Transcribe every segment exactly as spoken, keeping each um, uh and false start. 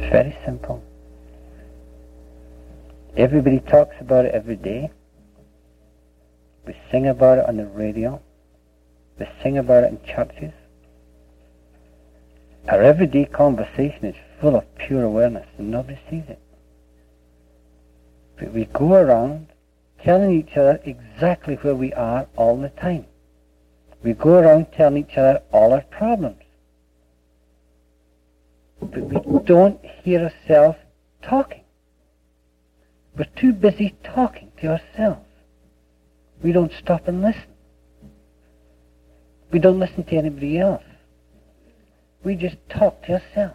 It's very simple. Everybody talks about it every day. We sing about it on the radio. We sing about it in churches. Our everyday conversation is full of pure awareness and nobody sees it. But we go around telling each other exactly where we are all the time. We go around telling each other all our problems. But we don't hear ourselves talking. We're too busy talking to ourselves. We don't stop and listen. We don't listen to anybody else. We just talk to ourselves.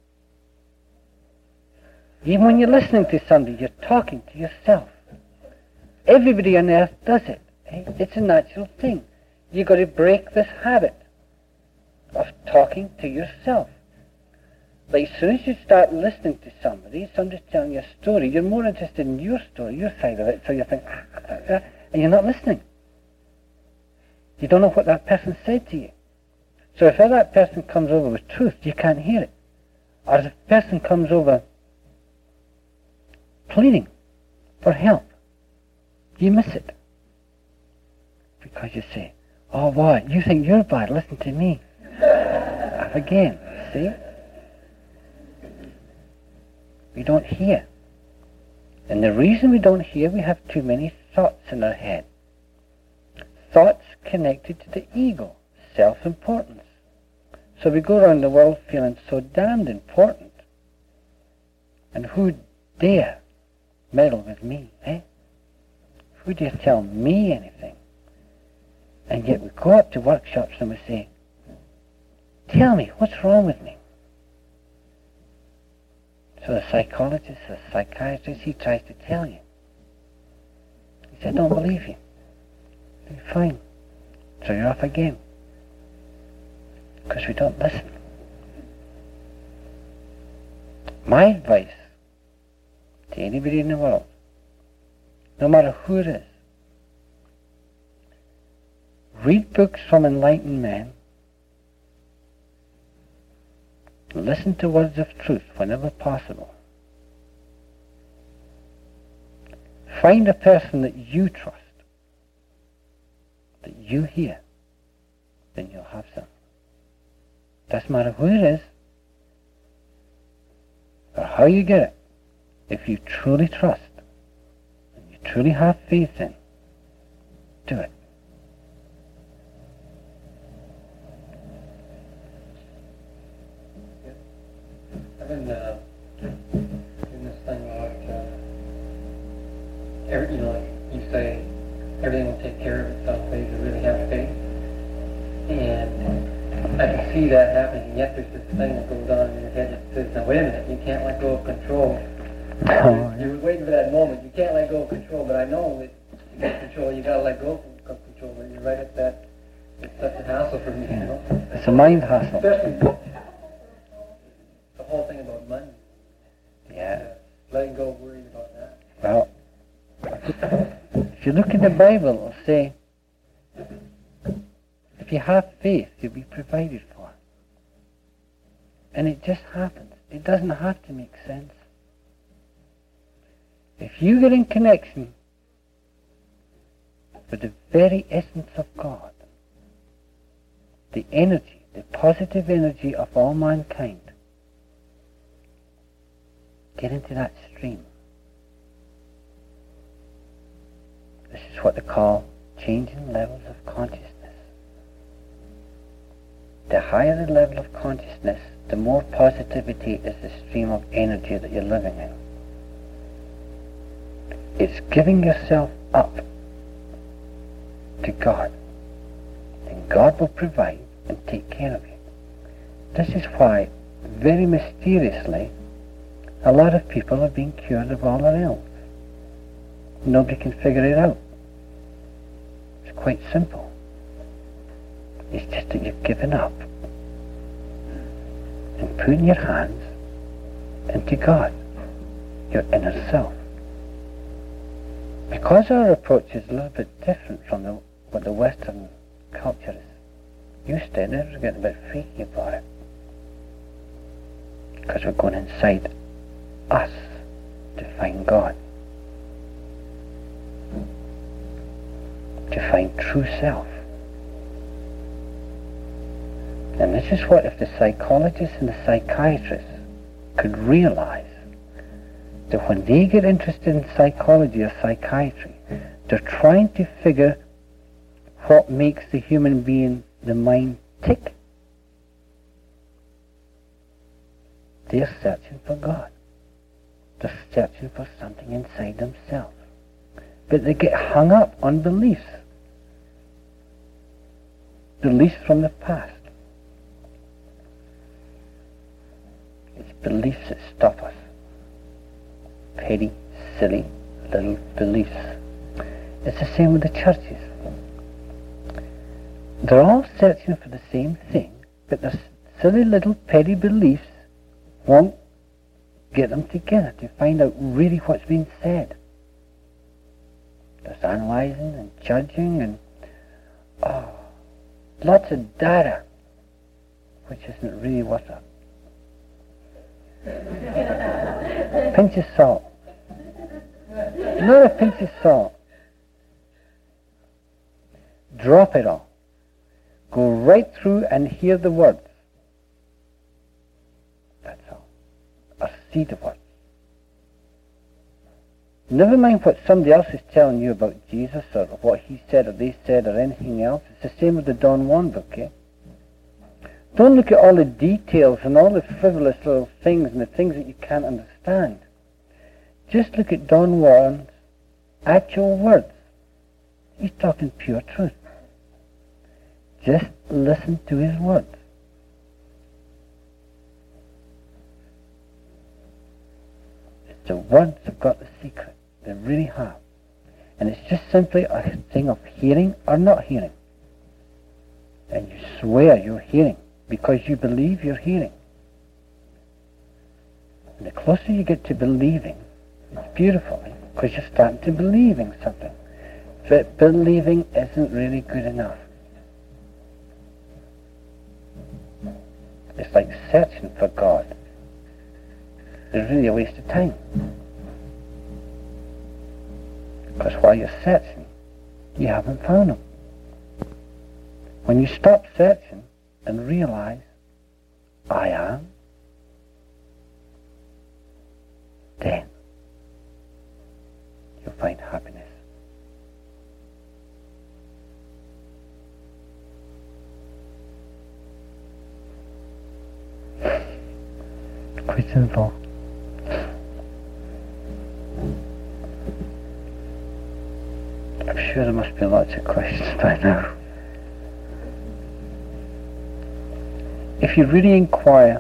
Even when you're listening to somebody, you're talking to yourself. Everybody on earth does it. Eh? It's a natural thing. You've got to break this habit of talking to yourself. Like as soon as you start listening to somebody, somebody's telling you a story, you're more interested in your story, your side of it, so you think, ah, ah, ah, and you're not listening. You don't know what that person said to you. So if that person comes over with truth, you can't hear it. Or if a person comes over pleading for help, you miss it. Because you say, oh, what? You think you're bad? Listen to me. Again, see? We don't hear. And the reason we don't hear, we have too many thoughts in our head. Thoughts connected to the ego, self-importance. So we go around the world feeling so damned important. And who dare meddle with me, eh? Who dare tell me anything? And yet we go up to workshops and we say, tell me, what's wrong with me? So the psychologist, the psychiatrist, he tries to tell you. He said, I don't believe you. You're fine. So you're off again. Because we don't listen. My advice to anybody in the world, no matter who it is, read books from enlightened men, listen to words of truth whenever possible. Find a person that you trust, that you hear, then you'll have some. Doesn't matter who it is, or how you get it. If you truly trust, and you truly have faith in, do it. I've been uh, doing this thing about, uh, every, you know, like you say, everything will take care of itself, but you really have faith. And I can see that happening, and yet there's this thing that goes on in your head that says, now wait a minute, you can't let go of control. Oh, You're waiting for that moment. You can't let go of control, but I know that to get control, you got to let go of control. And you're right at that. It's such a hassle for me, you know. It's a mind hassle. Especially the whole thing about money. Yeah. Letting go of worrying about that. Well, if you look in the Bible, it'll say, if you have faith, you'll be provided for. And it just happens. It doesn't have to make sense. If you get in connection with the very essence of God, the energy, the positive energy of all mankind, get into that stream. This is what they call changing levels of consciousness. The higher the level of consciousness, the more positivity is the stream of energy that you're living in. It's giving yourself up to God. And God will provide and take care of you. This is why, very mysteriously, a lot of people are being cured of all their ills. Nobody can figure it out. It's quite simple. It's just that you've given up and putting your hands into God, your inner self. Because our approach is a little bit different from the, what the Western culture is used to, they're getting a bit freaky about it. Because we're going inside us to find God. To find true self. And this is what if the psychologists and the psychiatrists could realize that when they get interested in psychology or psychiatry, they're trying to figure what makes the human being, the mind, tick. They're searching for God. They're searching for something inside themselves. But they get hung up on beliefs. Beliefs from the past. It's beliefs that stop us. Petty, silly, little beliefs. It's the same with the churches. They're all searching for the same thing, but their silly little petty beliefs won't get them together to find out really what's being said. There's analysing and judging and oh, lots of data, which isn't really worth it. Pinch of salt. Not a pinch of salt. Drop it all. Go right through and hear the words. That's all. Or see the words. Never mind what somebody else is telling you about Jesus or what he said or they said or anything else. It's the same with the Don Juan book, eh? Don't look at all the details and all the frivolous little things and the things that you can't understand. Just look at Don Juan's actual words. He's talking pure truth. Just listen to his words. The words have got the secret. They really have. And it's just simply a thing of hearing or not hearing. And you swear you're hearing because you believe you're hearing. And the closer you get to believing, it's beautiful because you're starting to believe in something. But believing isn't really good enough. It's like searching for God. It's really a waste of time. Because while you're searching, you haven't found him. When you stop searching and realize, I am, then you'll find happiness. Quite simple. I'm sure there must be lots of questions by now. If you really inquire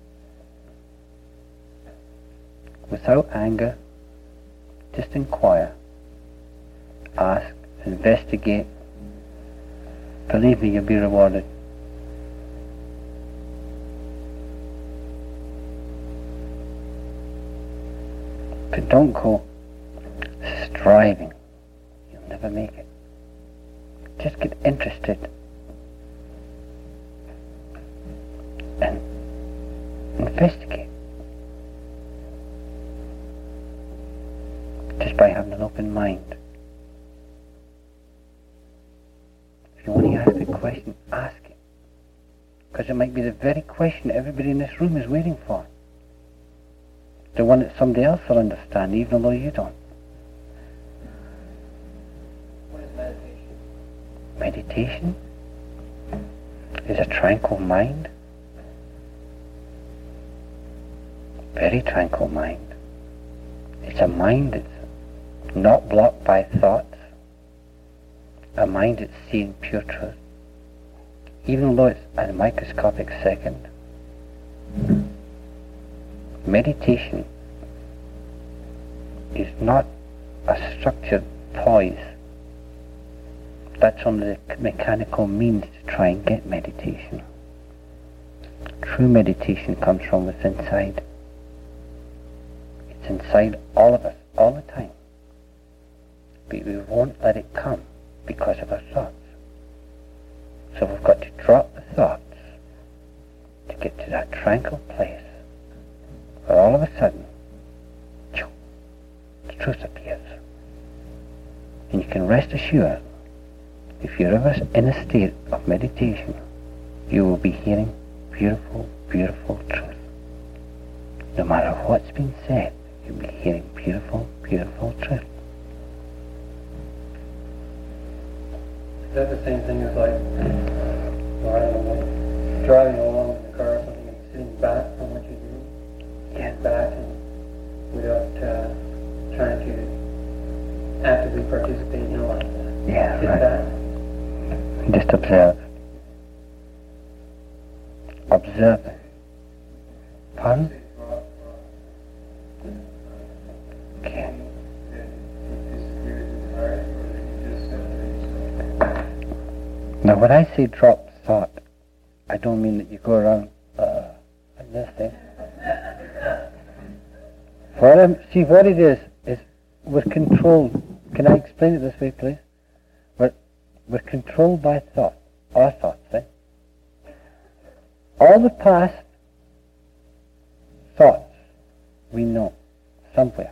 without anger, just inquire, ask, investigate, believe me, you'll be rewarded. But don't go striving. You'll never make it. Just get interested and investigate. Just by having an open mind. If you want to ask a question, ask it. Because it might be the very question everybody in this room is waiting for. The one that somebody else will understand, even though you don't. What is meditation? Meditation is a tranquil mind. Very tranquil mind. It's a mind that's not blocked by thoughts. A mind that's seeing pure truth. Even though it's a microscopic second. Meditation is not a structured poise. That's only the mechanical means to try and get meditation. True meditation comes from within inside. It's inside all of us, all the time. But we won't let it come because of our thoughts. So we've got to drop the thoughts to get to that tranquil place of a sudden, choo, the truth appears. And you can rest assured, if you're ever in a state of meditation, you will be hearing beautiful, beautiful truth. No matter what's been said, you'll be hearing beautiful, beautiful truth. Is that the same thing as like, well, I don't know, like driving along in the car or something and sitting back from what you're doing? Yeah. Back and without uh, trying to actively participate, you know, like uh, Yeah, sit right. back. Just observe. Observe. Pardon? Okay. Now, when I say drop thought, I don't mean that you go around uh, like this thing. What I'm, see, what it is, is we're controlled. Can I explain it this way, please? We're, we're controlled by thought, our thoughts, eh? All the past thoughts we know somewhere.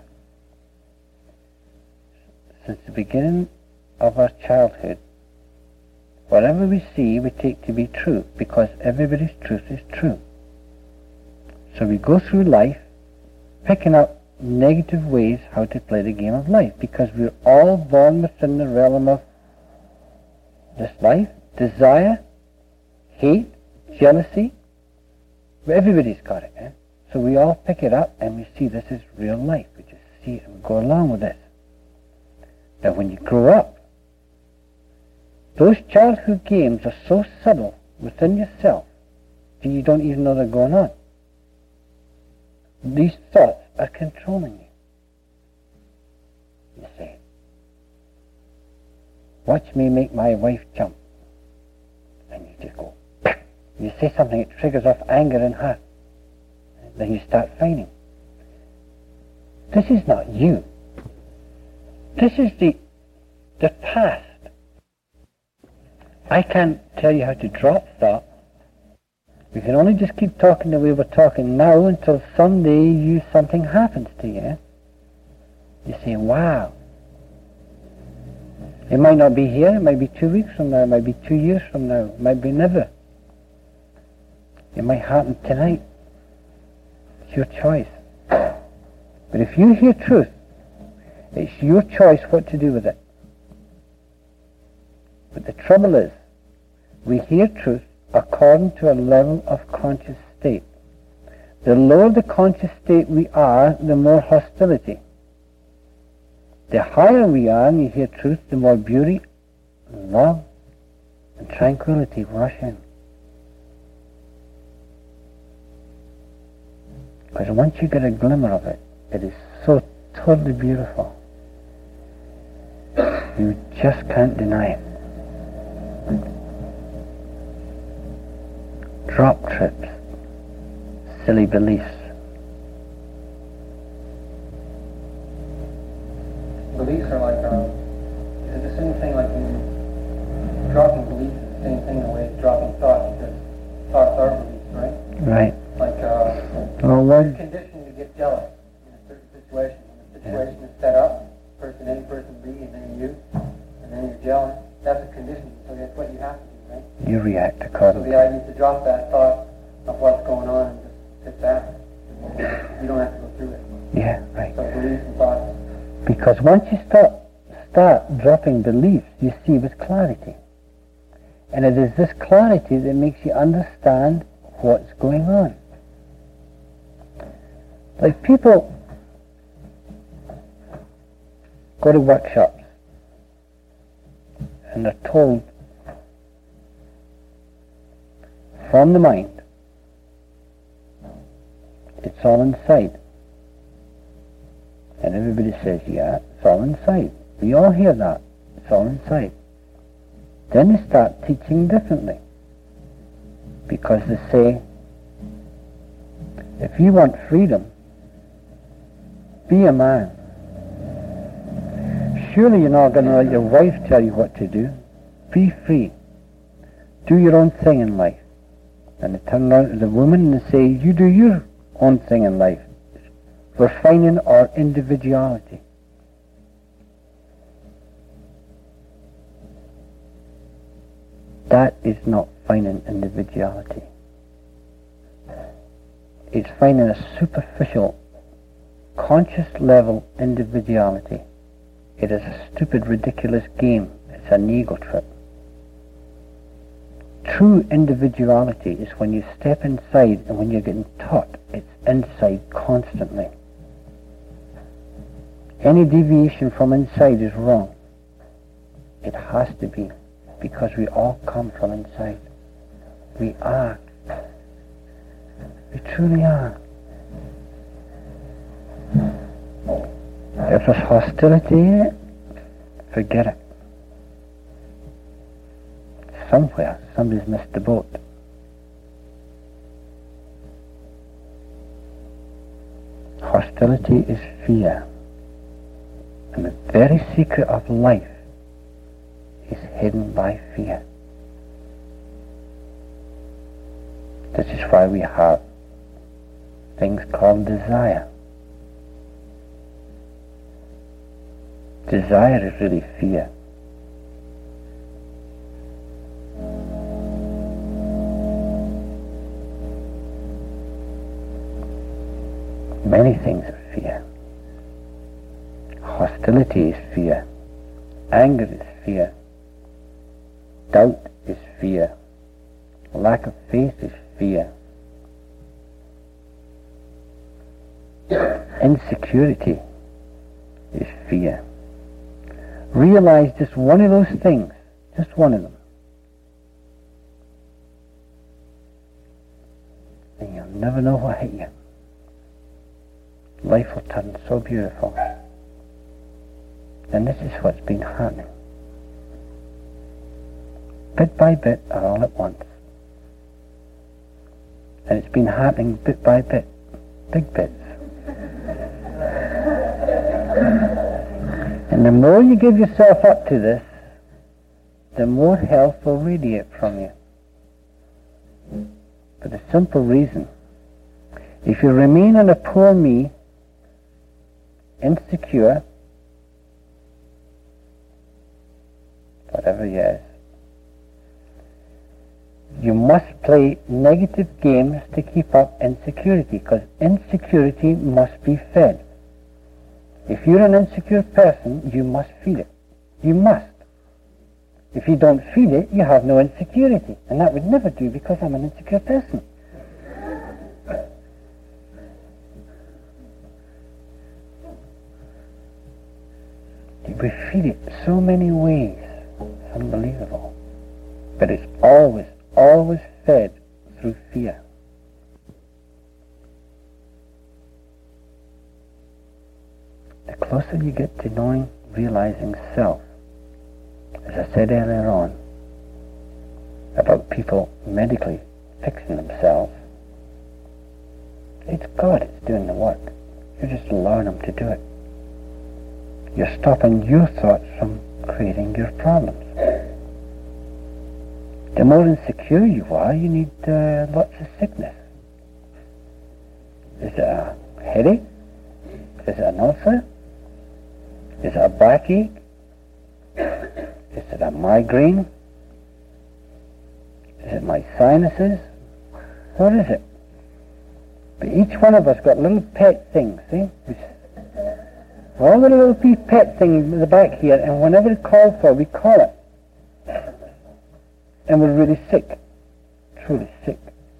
Since the beginning of our childhood, whatever we see we take to be true, because everybody's truth is true. So we go through life picking up negative ways how to play the game of life, because we're all born within the realm of this life, desire, hate, jealousy. Everybody's got it, eh? So we all pick it up and we see this is real life. We just see it and we go along with this. Now when you grow up, those childhood games are so subtle within yourself that you don't even know they're going on. These thoughts are controlling you. You say, watch me make my wife jump. And you just go, you say something, it triggers off anger in her. Then you start fighting. This is not you. This is the, the past. I can't tell you how to drop thought. We can only just keep talking the way we're talking now until someday you something happens to you. You say, wow. It might not be here, it might be two weeks from now, it might be two years from now, it might be never. It might happen tonight. It's your choice. But if you hear truth, it's your choice what to do with it. But the trouble is, we hear truth according to a level of conscious state. The lower the conscious state we are, the more hostility. The higher we are and you hear truth, the more beauty, and love, and tranquility rush in. Because once you get a glimmer of it, it is so totally beautiful. You just can't deny it. Drop trips, silly beliefs. Beliefs are like, um, is it the same thing like when dropping beliefs is the same thing in a way as dropping thoughts, because thoughts are beliefs, right? Right. Like, uh, Well, you're what? conditioned to get jealous in a certain situation. When the situation yeah. is set up, person A, person B, and then you, and then you're jealous. That's a condition, so that's what you have to do, right? You react So accordingly. the idea is to drop that thought of what's going on and just sit back. You don't have to go through it. Yeah, right. So beliefs and thoughts. Because once you start, start dropping beliefs, you see with clarity. And it is this clarity that makes you understand what's going on. Like people go to workshops and they're told from the mind, it's all inside. And everybody says, yeah, it's all inside. We all hear that. It's all inside. Then they start teaching differently. Because they say, if you want freedom, be a man. Surely you're not going to let your wife tell you what to do. Be free. Do your own thing in life. And they turn around to the woman and they say, you do your own thing in life. We're finding our individuality. That is not finding individuality. It's finding a superficial, conscious level individuality. It is a stupid, ridiculous game. It's an ego trip. True individuality is when you step inside and when you're getting taught, it's inside constantly. Any deviation from inside is wrong. It has to be, because we all come from inside. We are. We truly are. If there's hostility in it, forget it. Somewhere, somebody's missed the boat. Hostility is fear. And the very secret of life is hidden by fear. This is why we have things called desire. Desire is really fear. Many things are fear. Hostility is fear. Anger is fear. Doubt is fear. Lack of faith is fear. Insecurity is fear. Realize just one of those things, just one of them, and you'll never know what hit you. Life will turn so beautiful. And this is what's been happening. Bit by bit, or all at once. And it's been happening bit by bit, big bits. And the more you give yourself up to this, the more health will radiate from you. For the simple reason, if you remain in a poor me, insecure, whatever it is, you must play negative games to keep up insecurity, because insecurity must be fed. If you're an insecure person, you must feed it. You must. If you don't feed it, you have no insecurity. And that would never do, because I'm an insecure person. We feed it so many ways. It's unbelievable. But it's always, always fed through fear. The closer you get to knowing, realizing self, as I said earlier on, about people medically fixing themselves, it's God that's doing the work. You just allowing Him to do it. You're stopping your thoughts from creating your problems. The more insecure you are, you need uh, lots of sickness. Is it a headache? Is it an ulcer? Is it a backache? Is it a migraine? Is it my sinuses? What is it? But each one of us got little pet things, see? All the little pet things in the back here, and whenever it's called for, we call it. And we're really sick. Truly sick.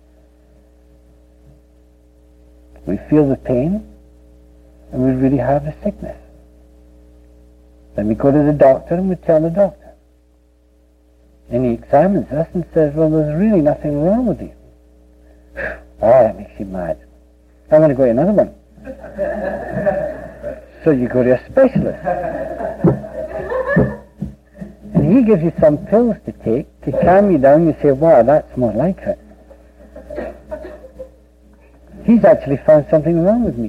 We feel the pain, and we really have the sickness. Then we go to the doctor and we tell the doctor. And he examines us and says, well, there's really nothing wrong with you. Oh, that makes you mad. I'm going to go to another one. So you go to a specialist. And he gives you some pills to take to calm you down. You say, wow, that's more like it. He's actually found something wrong with me.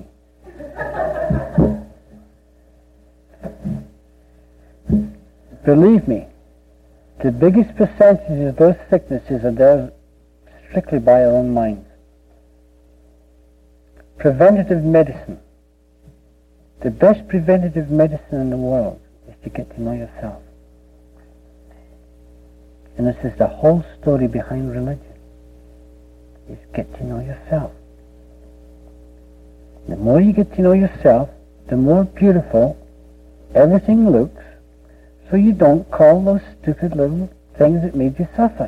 Believe me, the biggest percentage of those sicknesses are there strictly by our own minds. Preventative medicine The best preventative medicine in the world is to get to know yourself. And this is the whole story behind religion, is get to know yourself. The more you get to know yourself, the more beautiful everything looks, so you don't call those stupid little things that made you suffer.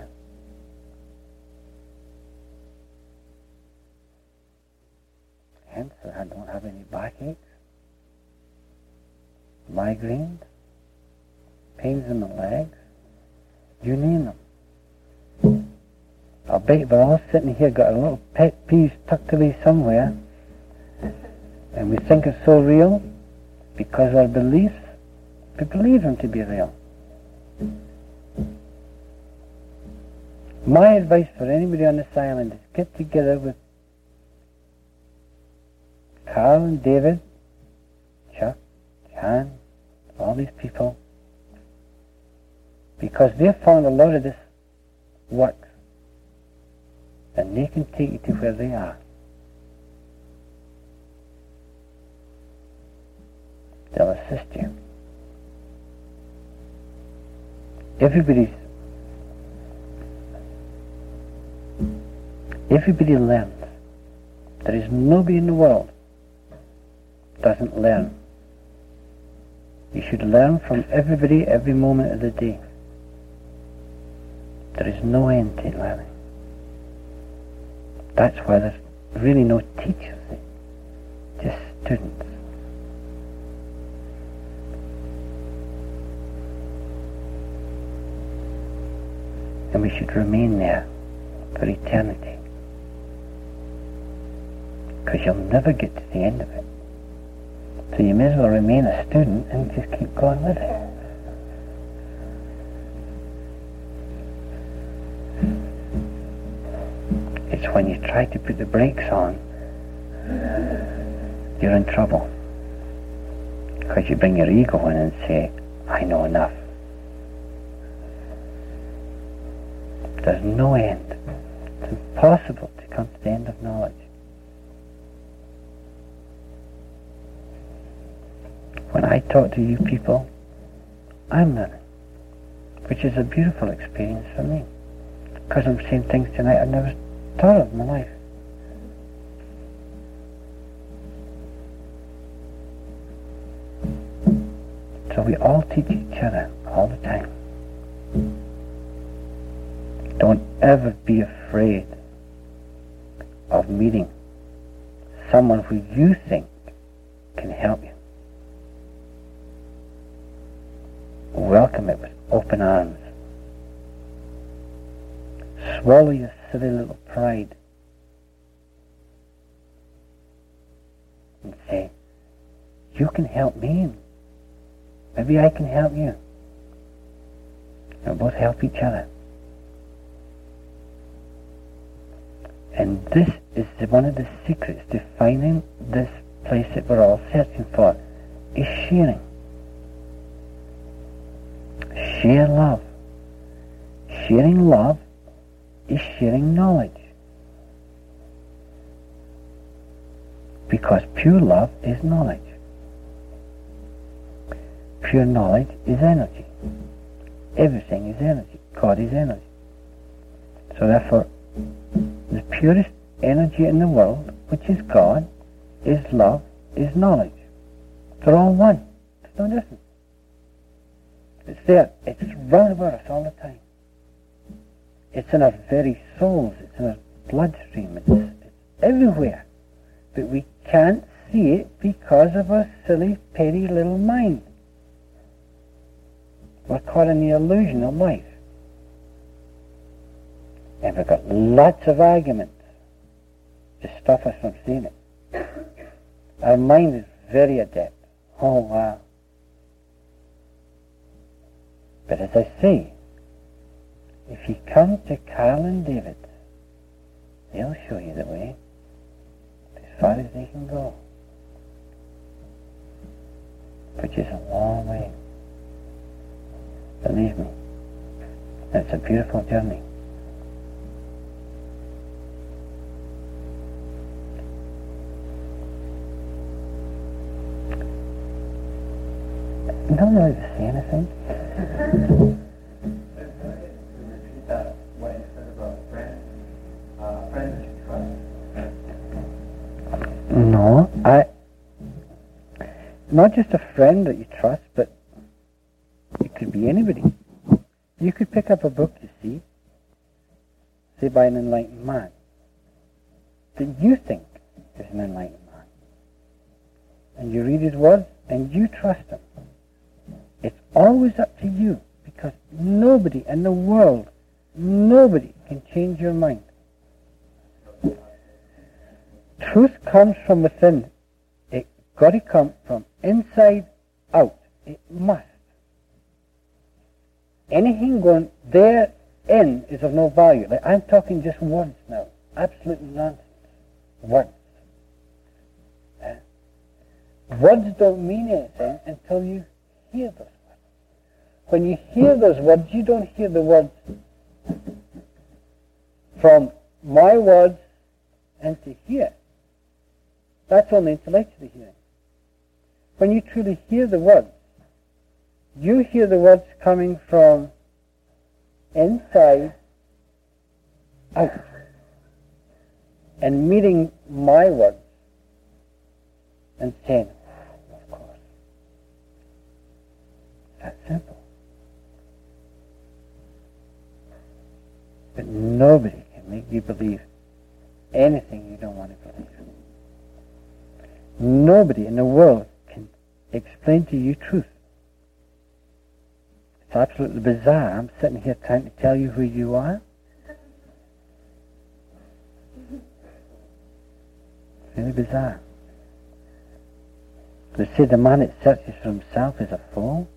Hence, I don't have any backaches, migraines, pains in the legs, you name them. I'll bet we're all sitting here got a little pet peeve tucked away somewhere, and we think it's so real because our beliefs, we believe them to be real. My advice for anybody on this island is get together with Carl and David, Chuck, Jan, all these people, because they've found a lot of this works, and they can take you to where they are. They'll assist you. Everybody's everybody learns. There is nobody in the world doesn't learn. You should learn from everybody every moment of the day. There is no end to learning. That's why there's really no teachers, just students. And we should remain there for eternity, because you'll never get to the end of it. So you may as well remain a student and just keep going with it. It's when you try to put the brakes on, you're in trouble, because you bring your ego in and say, I know enough. There's no end. It's impossible to come to the end of knowledge. When I talk to you people, I'm learning, which is a beautiful experience for me, because I'm saying things tonight I've never thought of in my life. So we all teach each other all the time. Don't ever be afraid of meeting someone who you think can help you. Welcome it with open arms. Swallow your silly little pride and say, you can help me, maybe I can help you. We'll both help each other. And this is one of the secrets to finding this place that we're all searching for, is sharing. Share love. Sharing love is sharing knowledge. Because pure love is knowledge. Pure knowledge is energy. Everything is energy. God is energy. So therefore, the purest energy in the world, which is God, is love, is knowledge. They're all one. There's no difference. It's there. It's round about us all the time. It's in our very souls. It's in our bloodstream. It's, it's everywhere. But we can't see it because of our silly, petty little mind. We're caught in the illusion of life. And we've got lots of arguments to stop us from seeing it. Our mind is very adept. Oh, wow. But as I say, if you come to Carl and David, they'll show you the way as far as they can go, which is a long way. Believe me, it's a beautiful journey. No, no, to say anything. Repeat that, what you said about friends, uh, friends you trust. No, I, not just a friend that you trust, but it could be anybody. You could pick up a book, you see, say by an enlightened man, that you think is an enlightened man. And you read his words, and you trust him. It's always up to you, because nobody in the world, nobody can change your mind. Truth comes from within. It's got to come from inside out. It must. Anything going there in is of no value. Like, I'm talking just words now. Absolute nonsense. Words. Uh, words don't mean anything until you hear those words. When you hear those words, you don't hear the words from my words into here. That's only intellectually hearing. When you truly hear the words, you hear the words coming from inside out and meeting my words and saying, of course. That's simple. But nobody can make you believe anything you don't want to believe. Nobody in the world can explain to you truth. It's absolutely bizarre. I'm sitting here trying to tell you who you are. It's really bizarre. They say the man that searches for himself is a fool.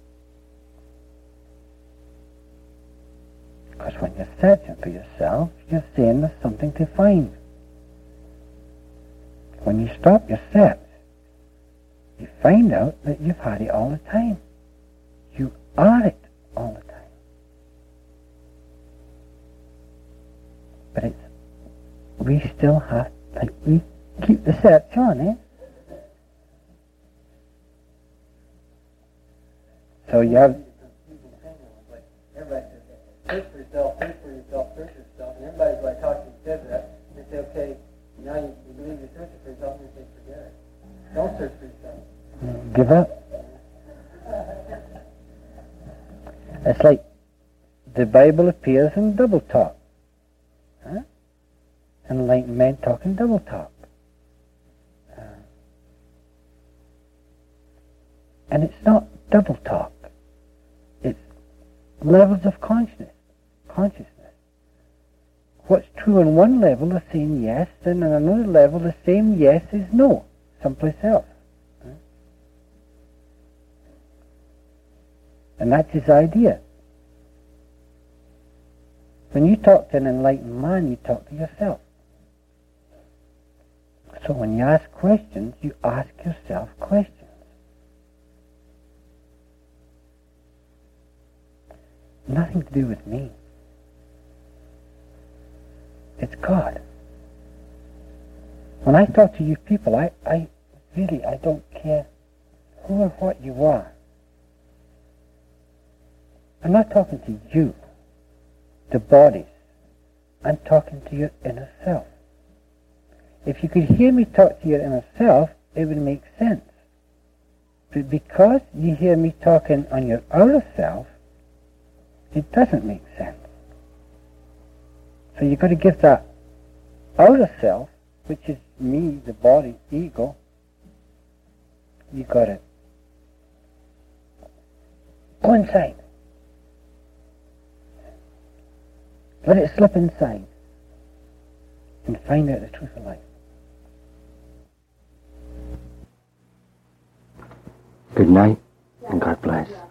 Because when you're searching for yourself, you're saying there's something to find. When you stop your search, you find out that you've had it all the time. You are it all the time. But it's, we still have, like, we keep the search on, eh? So you have... Everybody says, search for yourself, search for yourself, search for yourself. And everybody's like talking to that. They say, okay, now you, you believe you're searching for yourself, and you say, forget it. Don't search for yourself. Give up. It's like the Bible appears in double talk. Huh? Enlightened men talk in double talk. Uh, and it's not double talk. It's levels of consciousness. Consciousness. What's true on one level is saying yes, and on another level the same yes is no, someplace else. Huh? And that's his idea. When you talk to an enlightened man, you talk to yourself. So when you ask questions, you ask yourself questions. Nothing to do with me. It's God. When I talk to you people, I, I really, I don't care who or what you are. I'm not talking to you, the bodies. I'm talking to your inner self. If you could hear me talk to your inner self, it would make sense. But because you hear me talking on your outer self, it doesn't make sense. So you've got to give that outer self, which is me, the body, ego, you've got to go inside. Let it slip inside and find out the truth of life. Good night, and God bless.